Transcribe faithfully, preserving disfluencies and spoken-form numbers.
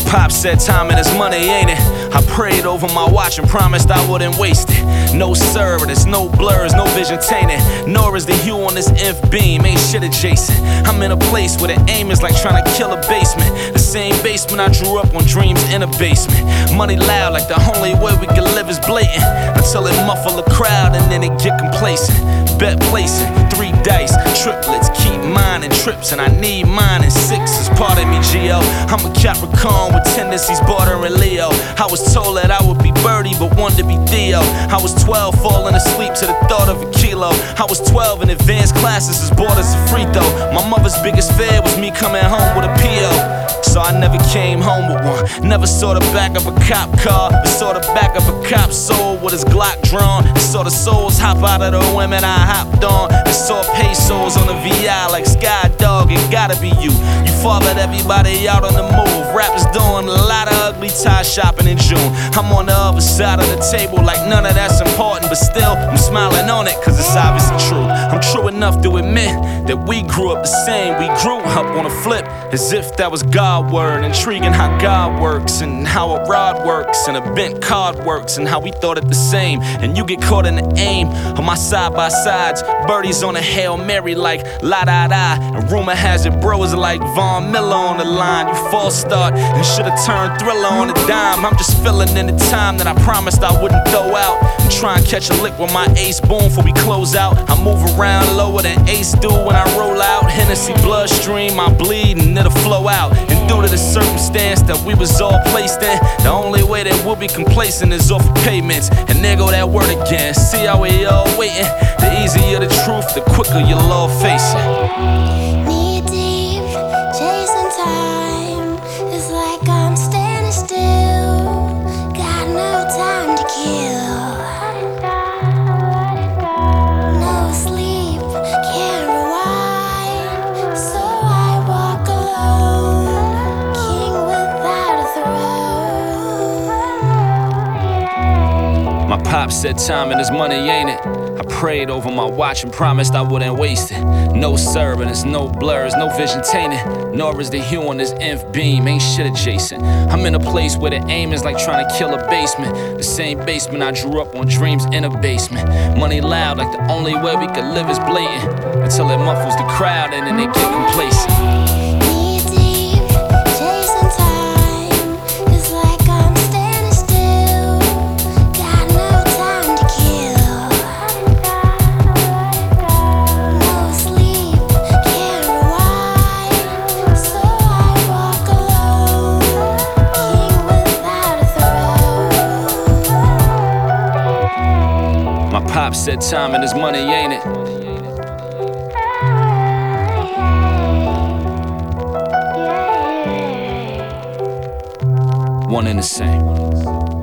Pop said timing is money, ain't it? I prayed over my watch and promised I wouldn't waste it. No sir, there's no blurs, no vision tainted. Nor is the hue on this inf beam, ain't shit adjacent. I'm in a place where the aim is like trying to kill a basement. The same basement I drew up on dreams in a basement. Money loud like the only way we can live is blatant. Until it muffle the crowd and then it get complacent. Bet placing, three dice, triplets, keep mining trips and I need mine in sixes. Pardon me, G O, I'm a Capricorn with tendencies bordering Leo. I was told that I would be Birdie but wanted to be Theo. I was twelve falling asleep to the thought of a kilo. I was twelve in advanced classes as bored as a free throw. My mother's biggest fear was me coming home with a P O. So I never came home with one. Never saw the back of a cop car, but saw the back of a cop's soul with his Glock drawn. And saw the souls hop out of the women I hopped on. And saw pesos on the V I like Sky Dog, it gotta be you. You fathered everybody out on the move. Rappers doing a lot of ugly tie shopping in June. I'm on the other side of the table like none of that's important, but still I'm smiling on it cause it's obviously true. I'm true enough to admit that we grew up the same. We grew up on a flip as if that was God word. Intriguing how God works and how a rod works and a bent card works and how we thought it the same. And you get caught in the aim of my side by sides. Birdies on a Hail Mary like la da da. And rumor has it bros like Von Miller on the line. You false start and should've turned Thriller on a dime. I'm just filling in the time that I promised I wouldn't throw out. And try and catch a lick with my ace boom before we close out. I move around lower than Ace do when I roll out. Hennessy bloodstream, I bleed and it'll flow out. And due to the circumstance that we was all placed in, the only way that we'll be complacent is off of payments. And there go that word again. See how we all waiting? The easier the truth, the quicker you'll all face it. Knee deep, chasing time. It's like I'm standing still. Got no time to kill. No sleep, can't rewind. So I walk alone, king without a throne. My pop said timing is money, ain't it? I prayed over my watch and promised I wouldn't waste it. No sir, and it's no blurs, no vision tainted. Nor is the hue on this inf beam, ain't shit adjacent. I'm in a place where the aim is like trying to kill a basement. The same basement I drew up on dreams in a basement. Money loud like the only way we could live is blatant. Until it muffles the crowd and then they get complacent. My pop said timing is money, ain't it? One and the same.